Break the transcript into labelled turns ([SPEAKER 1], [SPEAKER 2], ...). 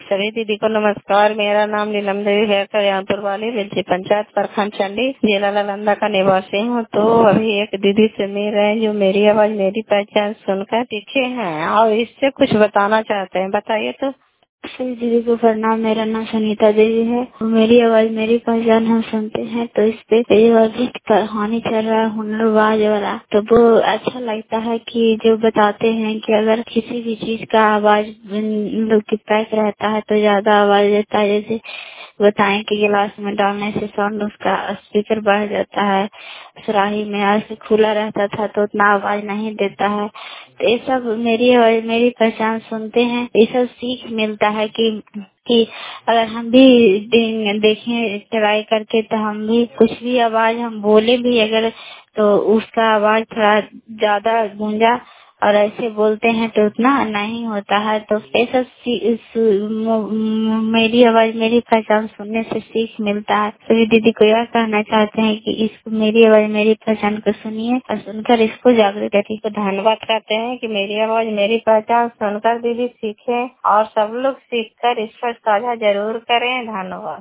[SPEAKER 1] सभी दीदी को नमस्कार। मेरा नाम नीलम देवी है, कल्याणपुर वाली विलची पंचायत प्रखंड चंडी जिला नालंदा का निवासी हूँ। तो अभी एक दीदी से मिल रहे हैं जो मेरी आवाज मेरी पहचान सुनकर सीखे हैं और इससे कुछ बताना चाहते हैं। बताइए तो।
[SPEAKER 2] सभी दीदी को प्रणाम। मेरा नाम सुनीता देवी है। मेरी आवाज मेरी पहचान हम सुनते हैं तो इस पे एक कहानी चल रहा है हुनरबाज वाला, तो वो अच्छा लगता है कि जो बताते हैं कि अगर किसी भी चीज का आवाज लोग की पैक रहता है तो ज्यादा आवाज देता है। जैसे बताएं कि गिलास में डालने से साउंड उसका स्पीकर बढ़ जाता है, सुराही में ऐसे खुला रहता था तो उतना आवाज नहीं देता है। तो ये सब मेरी आवाज मेरी पहचान सुनते हैं, ये सब सीख मिलता है कि अगर हम भी देखें ट्राई करके तो हम भी कुछ भी आवाज हम बोले भी अगर तो उसका आवाज थोड़ा ज्यादा गूंजा और ऐसे बोलते हैं तो उतना नहीं होता है। तो ऐसा मेरी आवाज मेरी पहचान सुनने से सीख मिलता है। सभी दीदी को यह कहना चाहते हैं कि इसको मेरी आवाज मेरी पहचान को सुनिए और सुनकर इसको जागरूक करिए।
[SPEAKER 1] तो धन्यवाद करते हैं कि मेरी आवाज मेरी पहचान सुनकर दीदी सीखे और सब लोग सीखकर इस पर साझा जरूर करें। धन्यवाद।